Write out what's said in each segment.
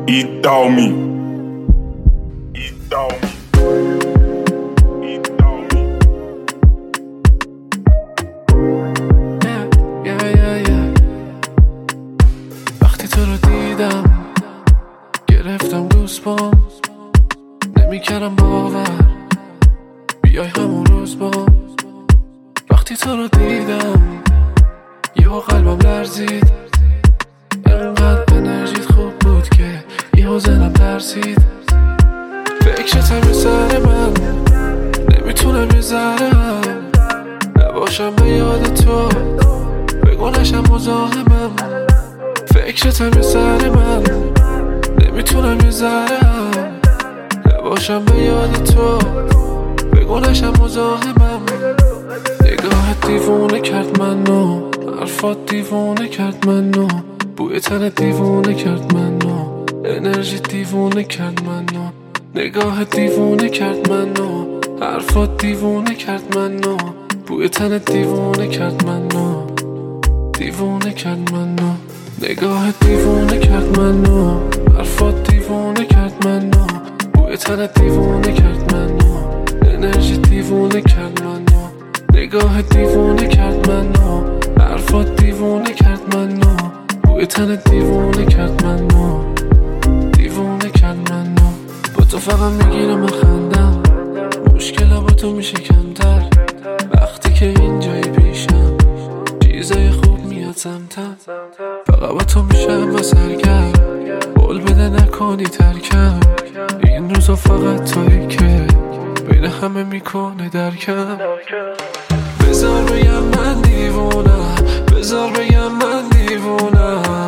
Eat on me. Eat on me. Eat on me. Yeah. وقتی تو رو دیدم گرفتم گوزبام، نمیکردم باور بیای همون روز با. وقتی تو رو دیدم یهو قلبم لرزید، انقدر انرژیت خوب بود که یهو زنم ترسید. فکرتم یه سر من نمیتونم یه ذره هم نباشم به یاد تو، بگو نشم مزاحمم. فکرتم یه سر من نمیتونم یه ذره هم نباشم به یاد تو، بگو نشم مزاحمم. نگاهت دیوونه کرد منو، حرفات دیوونه کرد منو، بوی تنت دیوونه کرد منو، انرژی دیوونه کرد منو. نگاهت دیوونه کرد منو، حرفات دیوونه کرد منو، بوی تنت دیوونه کرد منو، دیوونه کرد منو. نگاهت دیوونه کرد منو، حرفات دیوونه کرد منو، بوی تنت دیوونه کرد منو، انرژی دیوونه کرد منو. نگاهت دیوونه کرد منو، حرفات دیوونه کرد منو، بوی تنت دیوونه کرد منو، دیوونه کرد منو. با تو فقط میگیرم و خندم، مشکلم با تو میشه کمتر وقتی که اینجایی پیشم، چیزای خوب میاد سمتم. فقط با تو میشم و سرگرم، قول بده نکنی ترکم، این روزا فقط تویی که بین همه میکنه درکم. بذار بگم من دیوونم، بذار بگم من دیوونم،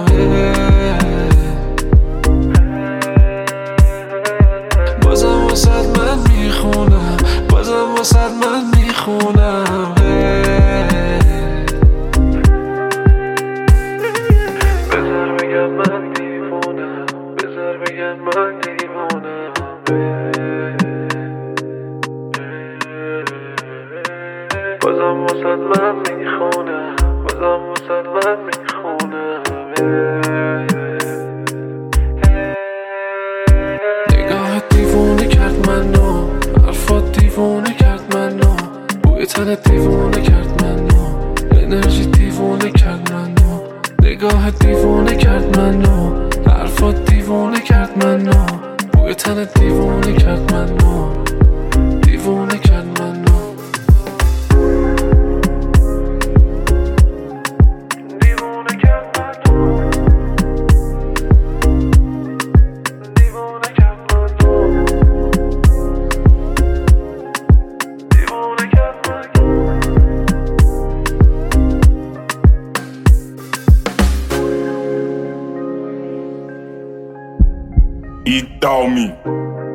بازم واسد من میخونم، بازم واسد من میخونم. بذار بگم من دیوونم، بذار بگم من دیوونم، بازم واسد من میخونم، بازم واسد من میخونم. نگاهت دیوونه کرد منو، حرفات دیوونه کرد منو، بوی تنت دیوونه کرد منو، انرژی دیوونه کرد منو. نگاهت دیوونه کرد منو، حرفات دیوونه کرد منو، بوی تنت دیوونه کرد منو، دیوونه کرد منو. Eat on me.